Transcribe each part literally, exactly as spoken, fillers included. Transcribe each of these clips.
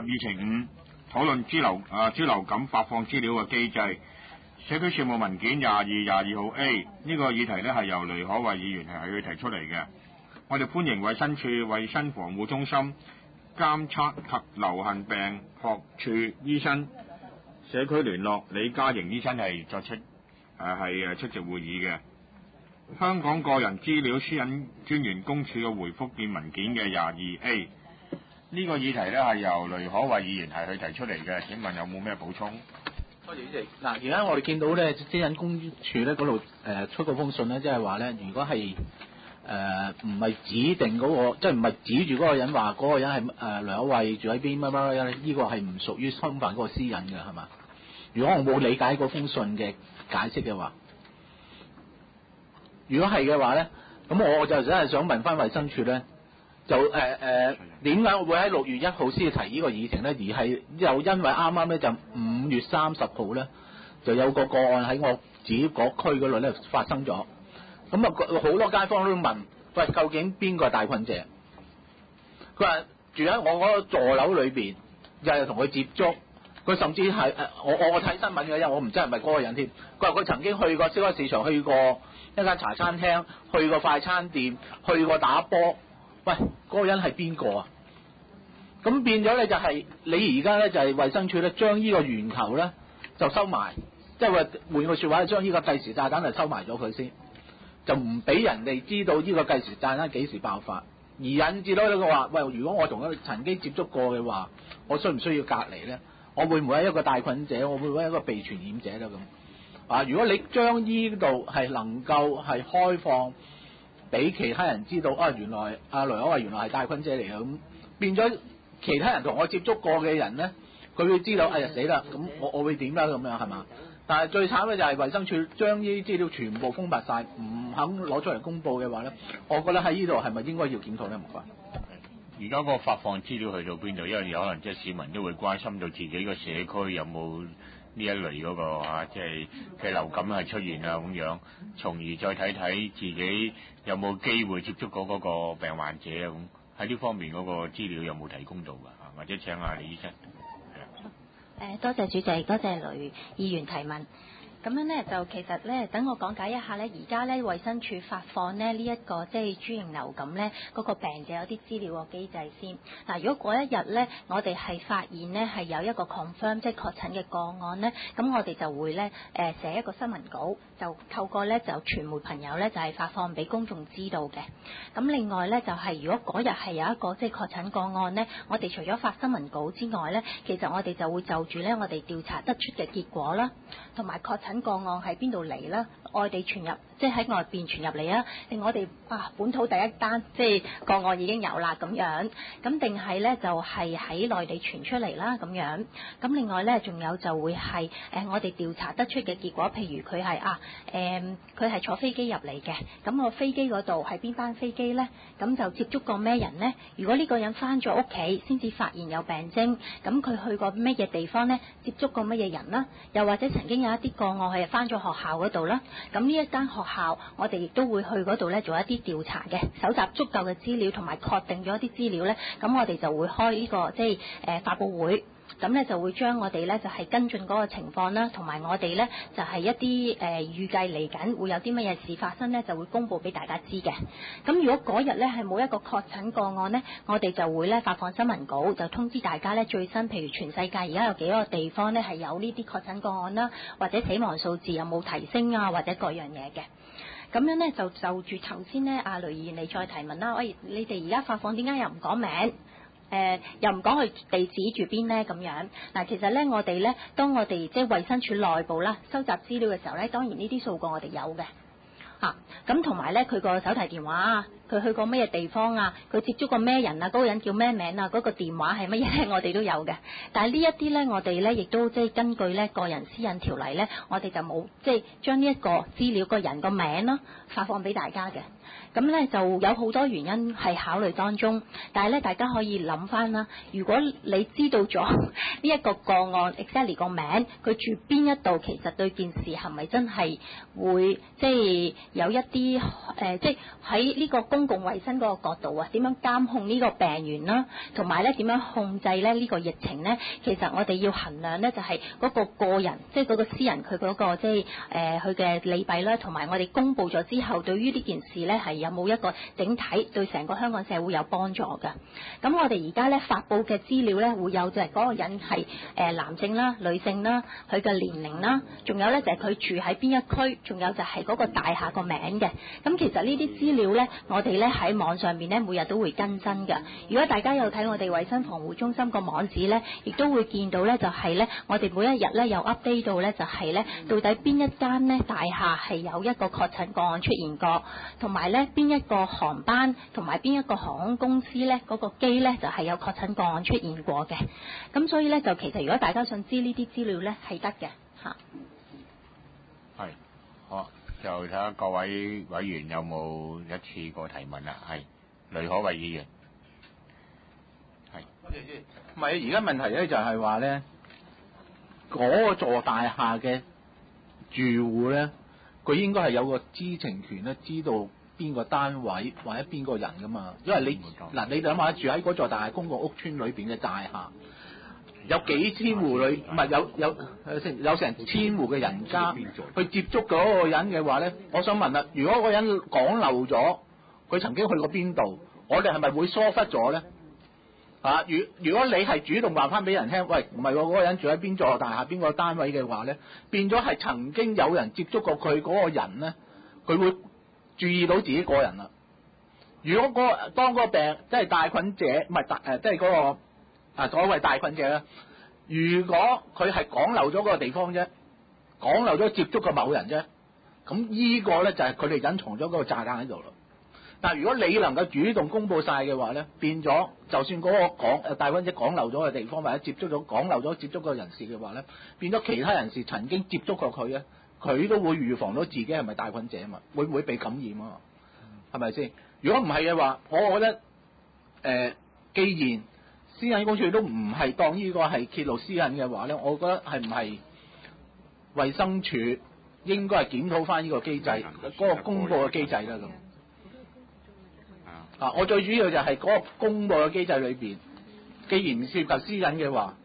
議程五討論豬流啊豬流感發放資料嘅機制。社區事務文件廿二廿二號 A 呢個議題呢係由雷可慧議員係佢提出嚟嘅。我哋歡迎衛生署衛生防護中心監測及流行病學處醫生社區聯絡李嘉瑩醫生係作出誒係誒出席會議嘅。香港個人資料私隱專員公署嘅回覆件文件嘅廿二 A 呢個議題呢係由雷可慧議員係佢提出嚟嘅。請問有冇咩補充？ 多謝主席。嗱，而家我哋見到咧，私隱公署咧嗰度誒出嗰封信咧，即係話咧，如果係誒唔係指定嗰、那個，即係唔係指住嗰個人話嗰個人係誒雷可慧住喺邊乜乜咧，呢個係唔屬於侵犯嗰個私隱嘅，係嘛？如果我冇理解嗰封信嘅解釋嘅話，如果係嘅話咧，咁我就真係想問翻衛生署咧，就誒誒點解我會喺六月一號先提呢個議程咧？而係又因為啱啱咧就五月三十號咧就有個個案喺我自己嗰區嗰度咧發生咗，咁啊好多街坊都問，喂，究竟邊個係帶菌者？佢話住喺我嗰個座樓裏邊，日日同佢接觸，佢甚至係誒我我睇新聞嘅，因為我唔知係咪嗰個人添。佢話佢曾經去過超級市場，去過一間茶餐廳，去過快餐店，去過打波。喂，嗰、那個人係邊個啊？咁變咗咧就係、是、你而家咧就係、是、衛生署咧將呢個源頭咧就收埋，即係話換句説話，將呢個計時炸彈就收埋咗佢先，就唔俾人哋知道呢個計時炸彈幾時爆發，而引致到呢個話，喂，如果我同佢曾經接觸過嘅話，我需唔需要隔離咧？我會唔會係一個帶菌者？我會唔會係一個被傳染者咧？咁啊，如果你將呢度係能夠係開放俾其他人知道啊，原來阿雷可慧原來係帶菌者嚟嘅，咁變咗其他人同我接觸過嘅人咧，佢會知道，哎呀死啦，咁我我會點啦咁樣係嘛？但係最慘嘅就係衛生署將呢啲資料全部封密晒，唔肯攞出嚟公佈嘅話咧，我覺得喺呢度係咪應該要檢討咧？唔該。 而家個發放資料去到邊度？因為有可能即係市民都會關心到自己個社區有冇呢一類嗰、那個啊，即係嘅流感係出現啊咁樣，從而再睇睇自己有冇機會接觸過嗰個病患者啊咁。喺呢方面嗰個資料有冇提供到㗎？啊，或者請下李醫生。 誒，多謝主席，多謝雷議員提問。咁樣咧就其實咧，等我講解一下咧，而家咧衛生署發放咧呢一個即係豬型流感咧嗰個病者有啲資料個機制先。嗱，如果嗰一日咧我哋係發現咧係有一個 confirm 即係確診嘅個案咧，咁我哋就會咧誒寫一個新聞稿，就透過咧就傳媒朋友咧就係發放俾公眾知道嘅。咁另外咧就係如果嗰日係有一個即係確診個案咧，我哋除咗發新聞稿之外咧，其實我哋就會就住咧我哋調查得出嘅結果啦，同埋確診個案喺邊度嚟啦？外地傳入，即係喺外邊傳入嚟啊！定我哋啊本土第一單，即係個案已經有啦咁樣，咁定係咧就係喺內地傳出嚟啦咁樣。咁另外咧仲有就會係誒、呃、我哋調查得出嘅結果，譬如佢係啊誒佢係坐飛機入嚟嘅，咁個飛機嗰度係邊班飛機咧？咁就接觸過咩人咧？如果呢個人翻咗屋企先至發現有病徵，咁佢去過乜嘢地方咧？接觸過乜嘢人啦？又或者曾經有一啲個案係翻咗學校嗰度啦？咁呢一間學校，我哋亦都會去嗰度咧做一啲調查嘅，搜集足夠嘅資料同埋確定咗一啲資料咧，咁我哋就會開呢、這個即係誒、呃、發佈會，咁咧就會將我哋咧就係、是、跟進嗰個情況啦，同埋我哋咧就係、是、一啲誒、呃、預計嚟緊會有啲乜嘢事發生咧，就會公佈俾大家知嘅。咁如果嗰日咧係冇一個確診個案咧，我哋就會咧發放新聞稿，就通知大家咧最新，譬如全世界而家有幾個地方咧係有呢啲確診個案啦，或者死亡數字有冇提升啊，或者各樣嘢嘅。咁樣咧就就住頭先咧，阿雷議員你再提問啦。喂，你哋而家發放點解又唔講名？誒、呃，又唔講佢地址住邊咧？咁樣嗱，其實咧我哋咧，當我哋即係衛生署內部啦，收集資料嘅時候咧，當然呢啲數據我哋有嘅。啊，咁同埋咧，佢個手提電話啊，佢去過咩地方啊，佢接觸過咩人啊，嗰、嗰個人叫咩名啊，嗰、嗰個電話係乜嘢，我哋都有嘅。但係呢一啲咧，我哋咧亦都即係根據咧個人私隱條例咧，我哋就冇即係將呢一個資料個人個名咯發放俾大家嘅。 咁咧就有好多原因係考慮當中，但係咧大家可以諗翻啦。如果你知道咗呢一個個案 exactly 個名，佢住邊一度，其實對件事係咪真係會即係有一啲誒、呃，即係喺呢個公共衛生嗰個角度啊，點樣監控呢個病源啦，同埋咧點樣控制咧呢個疫情咧？其實我哋要衡量咧就係嗰個個人，即係嗰個私人佢嗰個即係誒佢嘅利弊啦，同埋我哋公佈咗之後，對於呢件事咧係有冇一個整體對成個香港社會有幫助㗎？咁我哋而家咧發布嘅資料咧會有就係嗰個人係誒男性啦、女性啦，佢嘅年齡啦，仲有咧就係佢住喺邊一區，仲有就係嗰個大廈個名嘅。咁其實呢啲資料咧，我哋咧喺網上面咧每日都會更新㗎。如果大家有睇我哋衛生防護中心個網址咧，亦都會見到咧就係咧，我哋每一日咧有 update 到咧就係咧，到底邊一間咧大廈係有一個確診個案出現過，同埋咧邊一個航班同埋邊一個航空公司咧嗰個機咧就係有確診個案出現過嘅。咁所以咧就其實如果大家想知呢啲資料咧係得嘅嚇。 係，好，就睇下各位委員有冇一次過提問啦。係，雷可慧議員。係。 唔係，而家問題咧就係話咧，嗰座大廈嘅住戶咧，佢應該係有個知情權咧，知道邊個單位或者邊個人噶嘛。因為你嗱，你諗下住喺嗰座大廈公共屋邨裏邊嘅大廈，有幾千戶裏，唔係有有有成千戶嘅人家去接觸嗰個人嘅話咧，我想問啦，如果嗰個人講漏咗，佢曾經去過邊度，我哋係咪會疏忽咗咧？啊！如如果你係主動話翻俾人聽，喂，唔係喎，嗰個人住喺邊座大廈邊個單位嘅話咧，變咗係曾經有人接觸過佢嗰個人咧，佢會注意到自己個人啦。如果嗰、嗰個當嗰個病即係帶菌者，唔係大誒，即係嗰個啊所謂帶菌者咧，如果佢係講漏咗嗰個地方啫，講漏咗接觸過某人啫，咁呢個咧就係佢哋隱藏咗嗰個炸彈喺度啦。但係如果你能夠主動公佈晒嘅話咧，變咗就算嗰個講誒帶菌者講漏咗嘅地方或者接觸咗講漏咗接觸個人士嘅話咧，變咗其他人士曾經接觸過佢咧，佢都會預防到自己係咪帶菌者啊嘛，會唔會被感染啊？係咪先？如果唔係嘅話，我覺得誒、呃，既然私隱公署都唔係當呢個係揭露私隱嘅話咧，我覺得係唔係衛生署應該係檢討翻呢個機制，嗰、嗰個公佈嘅機制啦咁。啊！我最主要就係嗰個公佈嘅機制裏邊，既然唔涉及私隱嘅話，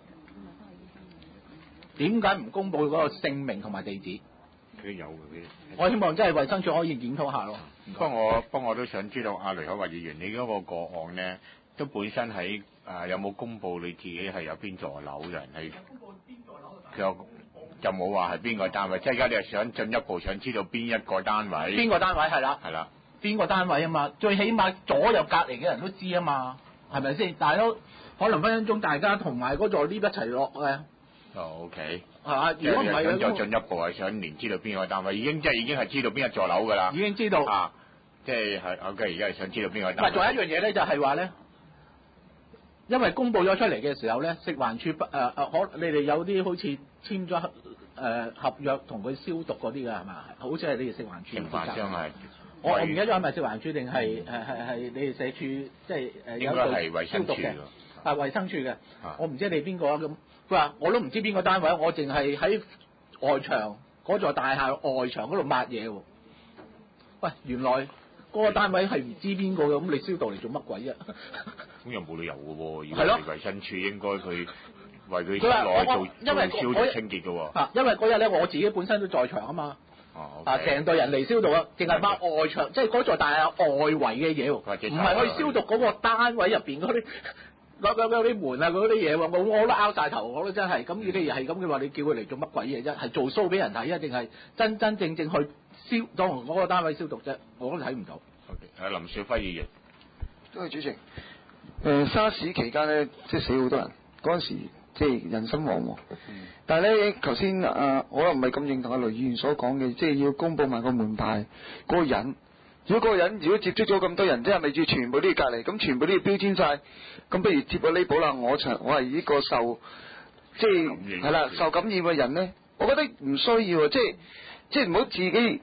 點解唔公佈嗰個姓名同埋地址？ 佢有嘅， 我希望真係衛生署可以檢討下咯。 不過我不過我都想知道阿雷可慧議員，你嗰個個案咧，都本身喺啊、呃、有冇公佈你自己係有邊座樓嘅人係？佢有就冇話係邊個單位，即係而家你係想進一步想知道邊一個單位？ 邊個單位係啦？係啦。邊個單位啊嘛？最起碼左右隔離嘅人都知啊嘛，係咪先？但係都可能分分鐘大家同埋嗰座 lift 一齊落嘅。 哦 OK。 係啊，如果唔係咁再進一步係想連知道邊個單位，已經即係已經係知道邊一座樓㗎啦。 已經知道。啊， 即係係 OK，而家係想知道邊個單位。 唔係，仲有一樣嘢咧，就係話咧，因為公佈咗出嚟嘅時候咧，食環署不誒誒可，你哋有啲好似簽咗誒、呃、合約同佢消毒嗰啲㗎係嘛？好似係你哋食環署。 承辦商係。 我我唔記得咗係咪食環署定係誒係係你哋社署，即係誒有做消毒嘅，啊衛生署嘅，我唔知你邊個啊咁。佢話我都唔知邊個單位，我淨係喺外牆嗰座大廈外牆嗰度抹嘢喎。喂，原來嗰個單位係唔知邊個嘅，咁你消毒嚟做乜鬼啊？ 咁又冇理由嘅喎， 係咯， 衛生署應該佢為佢室內做做消毒清潔嘅喎。 啊，因為嗰日咧我自己本身都在場啊嘛。 哦， 啊！成隊人嚟消毒啊，淨係抹外牆，即係嗰座大廈外圍嘅嘢喎，唔係去消毒嗰個單位入邊嗰啲嗰嗰嗰啲門啊嗰啲嘢喎，我我都拗晒頭，我都真係咁。你哋係咁嘅話，你叫佢嚟做乜鬼嘢啫？係做 show 俾人睇啊，定係真真正正去消當嗰個單位消毒啫？我都睇唔到。 OK，啊林少輝議員， 多謝主席。誒、呃、沙士期間咧，即係死好多人，嗰陣時即係人心惶惶。嗯但係咧，頭先啊，我又唔係咁認同阿雷議員所講嘅，即係要公佈埋個門牌嗰、那個人。如果嗰個人如果接觸咗咁多人，即係咪要全部都要隔離？咁全部都要標籤晒？咁不如貼個 label 啦。我曾我係呢個受即係係啦受感染嘅人咧，我覺得唔需要，即係即係唔好自己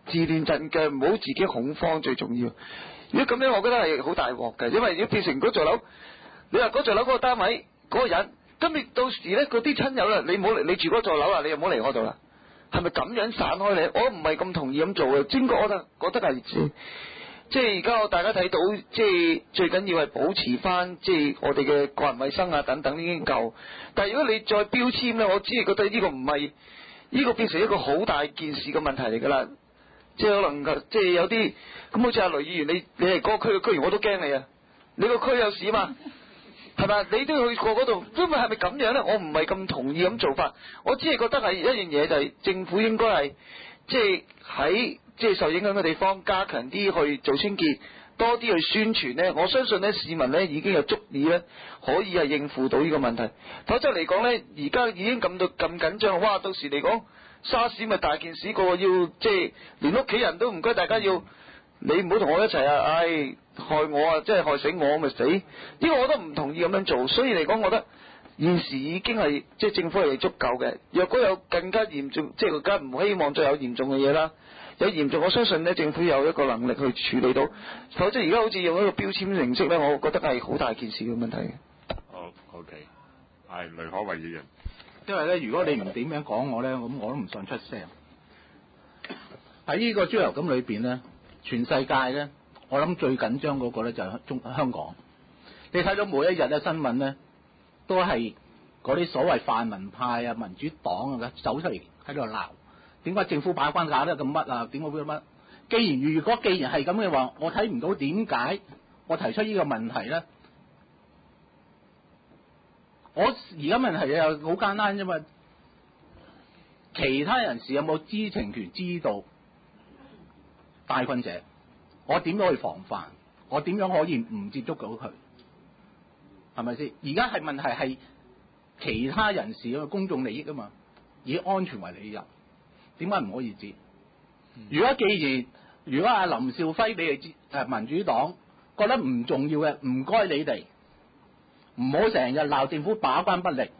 自亂陣腳，唔好自己恐慌最重要。如果咁樣，我覺得係好大鑊嘅，因為如果變成嗰座樓，你話嗰座樓嗰個單位嗰、嗰個人，咁你到時咧嗰啲親友啦，你冇嚟，你住嗰座樓啦，你又唔好嚟我度啦，係咪咁樣散開你？我唔係咁同意咁做嘅，應該我覺得覺得係即係而家我大家睇到，即係最緊要係保持翻即係我哋嘅個人衛生啊等等已經夠，但係如果你再標籤咧，我只係覺得呢個唔係呢個變成一個好大件事嘅問題嚟㗎啦。即係可能即係有啲咁，好似阿雷議員，你你係嗰個區嘅區員，我都驚你啊！你個區有事嘛？係咪？你都要去過嗰度，因為係咪咁樣咧？我唔係咁同意咁做法，我只係覺得係一樣嘢，就係政府應該係即係喺即係受影響嘅地方加強啲去做清潔，多啲去宣傳咧。我相信咧市民咧已經有足以咧可以係應付到呢個問題。否則嚟講咧，而家已經咁到咁緊張，哇！到時嚟講。沙士咪大件事，個個要即係連屋企人都唔該，大家要你唔好同我一齊啊！唉、哎，害我啊，即係害死我咪死。呢、這個我都唔同意咁樣做，所以嚟講，我覺得現時已經係即係政府係足夠嘅。若果有更加嚴重，即係更加唔希望再有嚴重嘅嘢啦。有嚴重，我相信咧政府有一個能力去處理到。否則而家好似用一個標籤形式咧，我覺得係好大件事嘅問題嘅。 好 OK，係雷可為議員。 因為咧，如果你唔點樣講我咧，咁我都唔想出聲。喺呢個豬流感裏邊咧，全世界咧，我諗最緊張嗰個咧就係中香港。你睇到每一日嘅新聞咧，都係嗰啲所謂泛民派啊、民主黨啊走出嚟喺度鬧，點解政府把關搞得咁乜啊？點解會乜？既然如果既然係咁嘅話，我睇唔到點解我提出呢個問題咧？我而家問題又好簡單啫嘛，其他人士有冇知情權知道帶菌者？我點樣去防範？我點樣可以唔接觸到佢？係咪先？而家係問題係其他人士嘅公眾利益啊嘛，以安全為理由，點解唔可以知？如果既然如果阿林兆輝你哋知誒民主黨覺得唔重要嘅，唔該你哋。唔好成日鬧政府把關不力，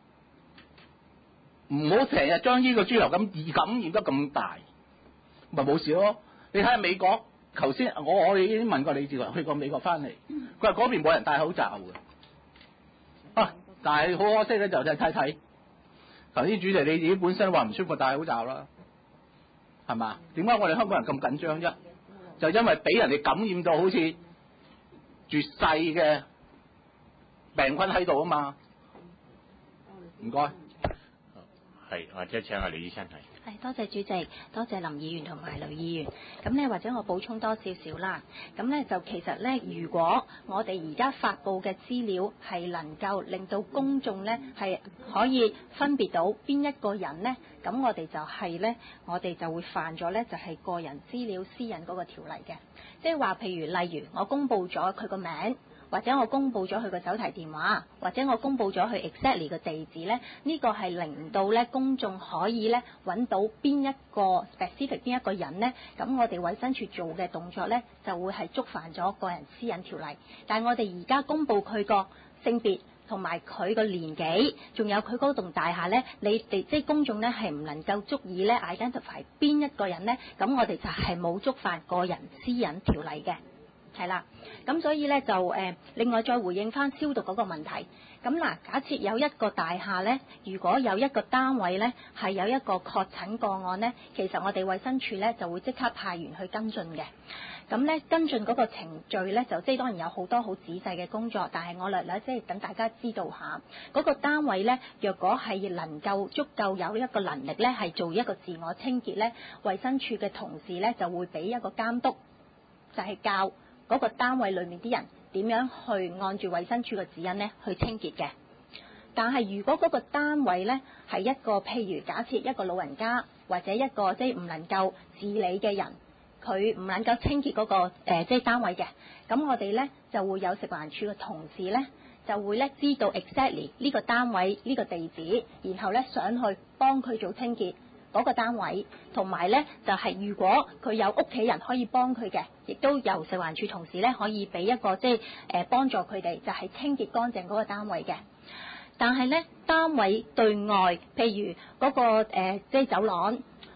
唔好成日將呢個豬流感易感染得咁大，咪冇事咯。你睇下美國，頭先我我哋已經問過李志強去過美國翻嚟，佢話嗰邊冇人戴口罩嘅，啊！但係好可惜咧，就睇睇頭先主席你自己本身話唔舒服戴口罩啦，係嘛？點解我哋香港人咁緊張啫？就因為俾人哋感染到好似絕世嘅病菌喺度啊嘛，唔該。 係，或者請阿李醫生係。 係，多謝主席，多謝林議員同埋雷議員。咁咧，或者我補充多少少啦。咁咧就其實咧，如果我哋而家發布嘅資料係能夠令到公眾咧係可以分別到邊一個人咧，咁我哋就係咧，我哋就會犯咗咧就係個人資料私隱嗰個條例嘅。即係話，譬如例如我公佈咗佢個名。或者我公佈咗佢個手提電話，或者我公佈咗佢 exactly 嘅地址咧，呢、這個係令到咧公眾可以咧揾到邊一個 specific 邊一個人咧，咁我哋衛生署做嘅動作咧就會係觸犯咗個人私隱條例。但係我哋而家公佈佢個性別同埋佢個年紀，仲有佢嗰棟大廈咧，你哋即係公眾咧係唔能夠足以咧 identify 邊一個人咧，咁我哋就係冇觸犯個人私隱條例嘅。係啦，咁所以咧就誒、呃，另外再回應翻消毒嗰個問題。咁嗱，假設有一個大廈咧，如果有一個單位咧係有一個確診個案咧，其實我哋衛生署咧就會即刻派員去跟進嘅。咁咧跟進嗰個程序咧，就即係當然有好多好仔細嘅工作，但係我略略即係等大家知道下，嗰、嗰個單位咧，若果係能夠足夠有一個能力咧，係做一個自我清潔咧，衛生署嘅同事咧就會俾一個監督，就係、係、教。嗰個單位裏面啲人點樣去按住衛生署嘅指引咧去清潔嘅？但係如果嗰個單位咧係一個譬如假設一個老人家或者一個即係唔能夠自理嘅人，佢唔能夠清潔嗰、嗰個、呃、即係單位嘅，咁我哋咧就會有食環署嘅同事咧就會咧知道 exactly 呢個單位呢、呢個地址，然後咧上去幫佢做清潔。嗰個單位，同埋咧就係、是、如果佢有屋企人可以幫佢嘅，亦都由食環署同事咧可以俾一個即係誒幫助佢哋，就係、是、清潔乾淨嗰個單位嘅。但係咧單位對外，譬如嗰、那個、呃、即係走廊，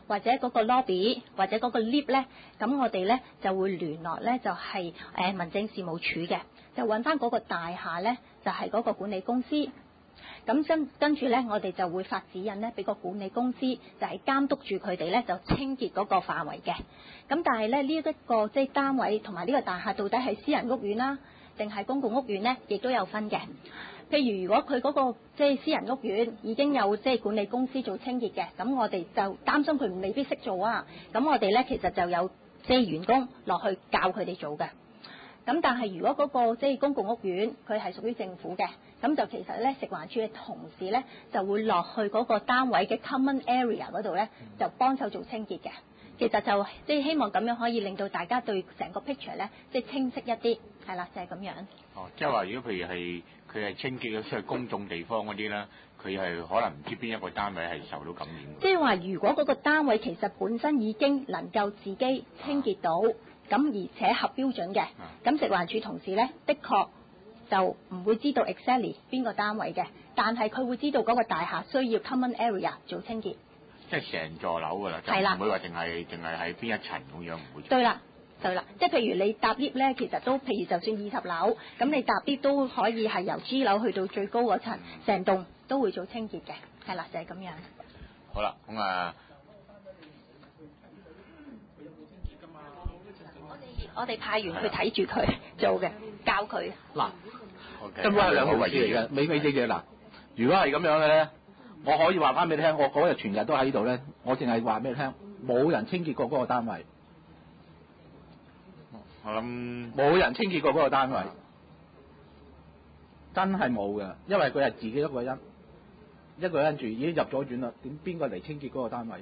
或者嗰個 lobby 或者嗰個 lift 咧，咁我哋咧就會聯絡咧就係、是、誒民政事務處嘅，就揾翻嗰個大廈咧就係、是、嗰個管理公司。咁跟跟住咧，我哋就會發指引咧，俾個管理公司就係監督住佢哋咧，就清潔嗰個範圍嘅。咁但係咧呢一個即係單位同埋呢個大廈到底係私人屋苑啦，定係公共屋苑咧，亦都有分嘅。譬如如果佢嗰個即係私人屋苑已經有即係管理公司做清潔嘅，咁我哋就擔心佢未必識做啊。咁我哋咧其實就有即係員工落去教佢哋做嘅。咁但係如果嗰個即係公共屋苑佢係屬於政府嘅，咁就其實咧食環署嘅同事咧就會落去嗰個單位嘅 common area 嗰度咧，就幫手做清潔嘅。其實就即係希望咁樣可以令到大家對成個 picture 咧即係清晰一啲，係啦，就係咁樣。 哦，即係話如果譬如係佢係清潔嘅，即係公眾地方嗰啲咧，佢係可能唔知邊一個單位係受到感染。 即係話，如果嗰個單位其實本身已經能夠自己清潔到，咁、啊、而且合標準嘅，咁、啊、食環署同事咧，的確就唔會知道 exactly 邊個單位嘅，但係佢會知道嗰個大廈需要 common area 做清潔。 即係成座樓㗎啦，就唔會話淨係淨係喺邊一層咁樣，唔會。對啦。對啦，即係譬如你搭 lift 咧，其實都譬如就算二十樓，咁你搭 lift 都可以係由 G 樓去到最高嗰層，成棟都會做清潔嘅，係啦，就係、是、咁樣。 好啦，咁啊， 我哋我哋派員去睇住佢做嘅，教佢。 嗱，根本係兩個位置嚟嘅，美美姐姐嗱，如果係咁樣嘅咧，我可以話翻俾你聽，我嗰日全日都喺度咧，我淨係話俾你聽，冇人清潔過嗰個單位。 我諗冇人清潔過嗰個單位，真係冇嘅，因為佢係自己一個人，一個人住已經入咗院啦，點邊個嚟清潔嗰個單位啊？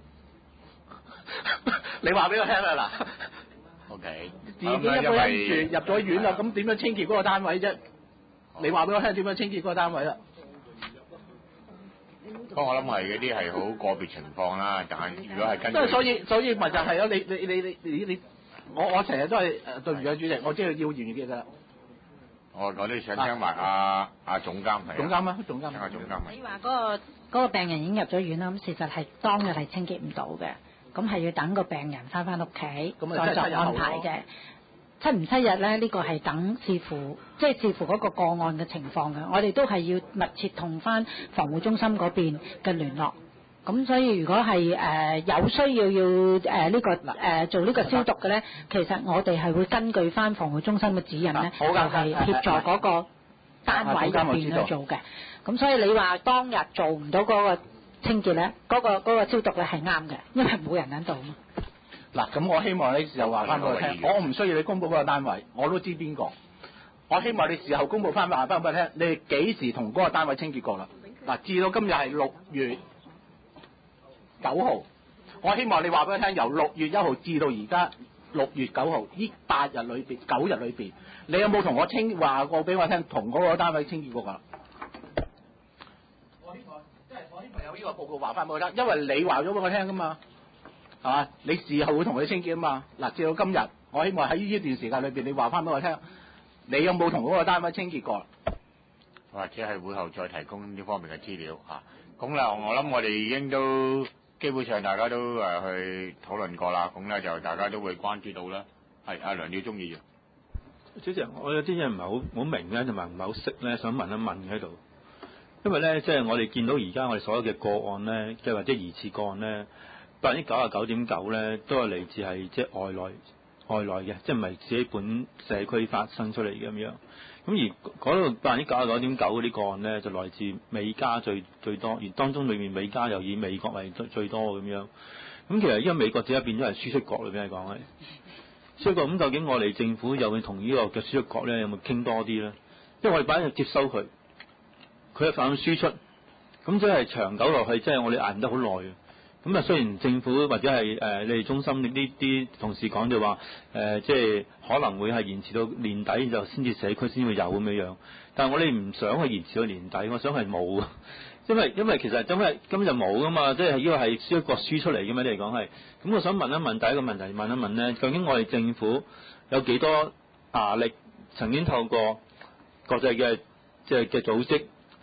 你話俾我聽啦嗱 ，OK， 自己一個人住入咗院啦，咁點樣清潔嗰個單位啫？你話俾我聽點樣清潔嗰個單位啦？ 不過我諗係嗰啲係好個別情況啦，但係如果係跟， 即係所以所以咪就係咯，你你你你你你。我我成日都係誒對唔住主席，我知道要完結㗎啦。 我我哋想聽埋阿阿總監係。 總監啊，總監。 聽下總監。 你話嗰個嗰個病人已經入咗院啦，咁事實係當日係清潔唔到嘅，咁係要等個病人翻返屋企再作安排嘅。七唔七日咧？呢個係等視乎，即係視乎嗰個個案嘅情況嘅。我哋都係要密切同翻防護中心嗰邊嘅聯絡。咁所以如果係誒、呃、有需要要誒呢、呃這個誒、呃、做呢個消毒嘅咧，其實我哋係會根據翻防護中心嘅指引咧，就係協助嗰個單位入邊去做嘅。咁所以你話當日做唔到嗰個清潔咧，嗰、那個嗰、那個消毒咧係啱嘅，因為冇人喺度嘛。 嗱，咁我希望你事後話翻俾我聽，我唔需要你公佈嗰個單位，我都知邊個。我希望你事後公佈翻話翻俾我聽，你哋幾時同嗰個單位清潔過啦？嗱，至到今日係六月九號，我希望你話俾我聽，由六月一號至到而家六月九號呢八日裏邊九日裏邊，你有冇同我清話過俾我聽，同嗰個單位清潔過㗎？我希望即係我希望有呢個報告話翻俾我聽，因為你話咗俾我聽㗎嘛，係嘛？你事後會同佢清潔啊嘛。嗱，至到今日，我希望喺呢段時間裏邊，你話翻俾我聽，你有冇同嗰個單位清潔過？ 或者係會後再提供呢方面嘅資料嚇。咁啦，我諗我哋已經都。基本上大家都誒去討論過啦，咁咧就大家都會關注到啦。係阿梁耀忠議員， 主席，我有啲嘢唔係好好明咧，同埋唔係好識咧，想問一問喺度。因為咧，即係我哋見到而家我哋所有嘅個案咧，即係或者疑似個案咧，百分之九十九點九咧，都係嚟自係即係外來外來嘅，即係唔係自己本社區發生出嚟嘅咁樣。咁而嗰度百分之九十九點九嗰啲個案咧，就來自美加最最多，而當中裏面美加又以美國為最最多咁樣。咁其實因為美國只係變咗係輸出國裏邊嚟講係，所以個咁究竟我哋政府有冇同呢個嘅輸出國咧有冇傾多啲咧？因為我哋擺喺度接收佢，佢又反輸出，咁即係長久落去，即係我哋捱唔得好耐嘅。咁啊，雖然政府或者係誒、呃、你哋中心呢啲同事講就話誒、呃，即係可能會係延遲到年底就先至社區先會有咁樣樣，但係我哋唔想去延遲到年底，我想係冇，因為因為其實因為根本就冇噶嘛，即係呢個係輸一個輸出嚟嘅嘛，你嚟講係。咁我想問一問第一個問題，問一問咧，究竟我哋政府有幾多壓力曾經透過國際嘅即係嘅組織，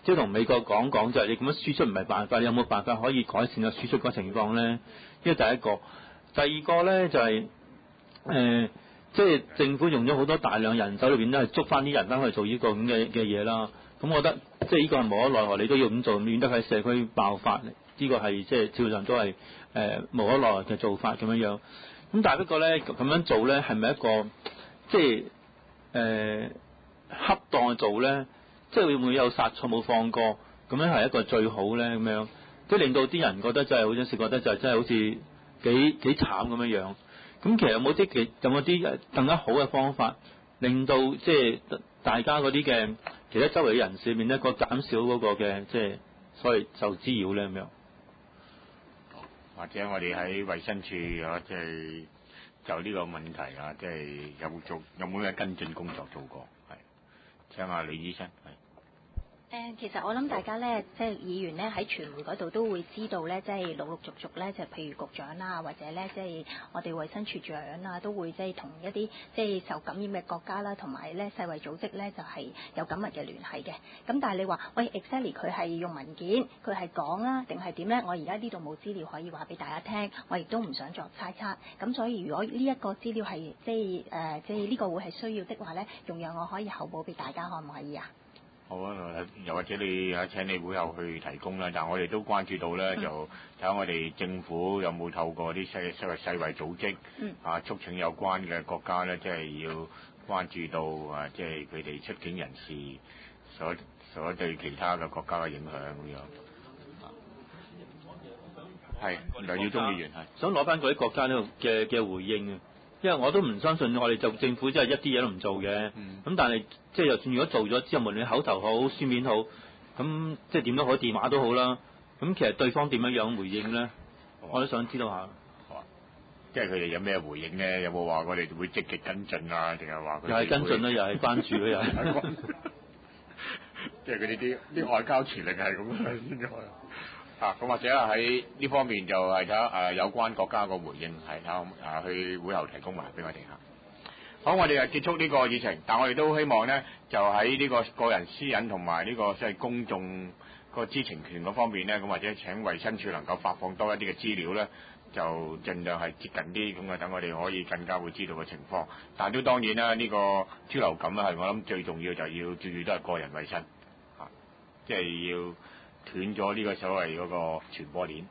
即係同美國講講就係你咁樣輸出唔係辦法，你有冇辦法可以改善個輸出個情況咧？呢個第一個，第二個咧就係、是、誒。呃即係政府用咗好多大量人手裏邊都係捉翻啲人翻去做呢個咁嘅嘅嘢啦。咁我覺得即係呢個係無可奈何，你都要咁做，免得喺社區爆發。呢、這個係即係照上都係誒、呃、無可奈何嘅做法咁樣樣。咁但係不過咧咁樣做咧係咪一個即係誒、呃、恰當嘅做咧？即係會唔會有殺錯冇放過？咁樣係一個最好咧咁樣，即係令到啲人覺得真係好似覺得就真係好似幾幾慘咁樣樣。咁其實有冇啲其有冇啲更加好嘅方法，令到即係大家嗰啲嘅其他周圍嘅人士面咧個減少嗰個嘅即係所謂受滋擾咧咁樣？ 或者我哋喺衛生署啊，即係就呢個問題啊，即係有冇做有冇咩跟進工作做過？係請下李醫生係。 誒，其實我諗大家咧，即係議員咧喺傳媒嗰度都會知道咧，即係陸陸續續咧，就譬如局長啦，或者咧即係我哋衛生署長啊，都會即係同一啲即係受感染嘅國家啦，同埋咧世衛組織咧就係有緊密嘅聯繫嘅。咁但係你話喂 exactly 佢係用文件，佢係講啊，定係點咧？我而家呢度冇資料可以話俾大家聽，我亦都唔想作猜測。咁所以如果呢一個資料係即係誒即係呢個會係需要的話咧，容讓我可以後補俾大家，可唔可以啊？ 好啊，又或者你啊請你會後去提供啦，但係我哋都關注到咧，嗯、就睇下我哋政府有冇透過啲世世衛世衛組織，嗯、啊促請有關嘅國家咧，即係要關注到啊，即係佢哋出境人士所所對其他嘅國家嘅影響咁樣。係梁耀忠議員係想攞翻嗰啲國家呢度嘅嘅回應啊。因為我都唔相信我哋就政府真係一啲嘢都唔做嘅，咁、嗯、但係即係就算如果做咗之後，無論你口頭好、書面好，咁即係點都好，電話都好啦。咁其實對方點樣樣回應咧？我都想知道下。 好啊，即係佢哋有咩回應咧？有冇話我哋會積極跟進啊？定係話佢哋又係跟進啦，又係關注啦，又係。 即係佢哋啲啲外交權力係咁樣先嘅。啊，咁或者喺呢方面就係睇下誒有關國家個回應係睇下誒去會後提供埋俾我哋嚇。好，我哋誒結束呢個議程，但我哋都希望咧就喺呢個個人私隱同埋呢個即係公眾個知情權嗰方面咧，咁或者請衛生署能夠發放多一啲嘅資料咧，就盡量係接近啲咁啊，等我哋可以更加會知道嘅情況。但都當然啦，呢、這個豬流感啊係我諗最重要就係要注意都係個人衞生嚇，即係要。斷咗呢個所謂嗰個傳播鏈。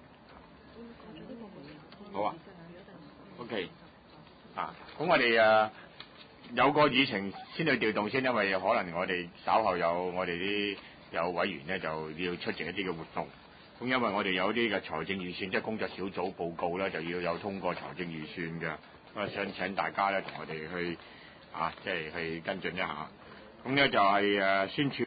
好啊。OK。啊，咁我哋誒有個議程先去調動先，因為可能我哋稍後有我哋啲有委員咧就要出席一啲嘅活動。咁因為我哋有啲嘅財政預算，即係工作小組報告咧，就要有通過財政預算嘅。咁啊，想請大家咧同我哋去啊，即係去跟進一下。咁咧就係誒宣傳。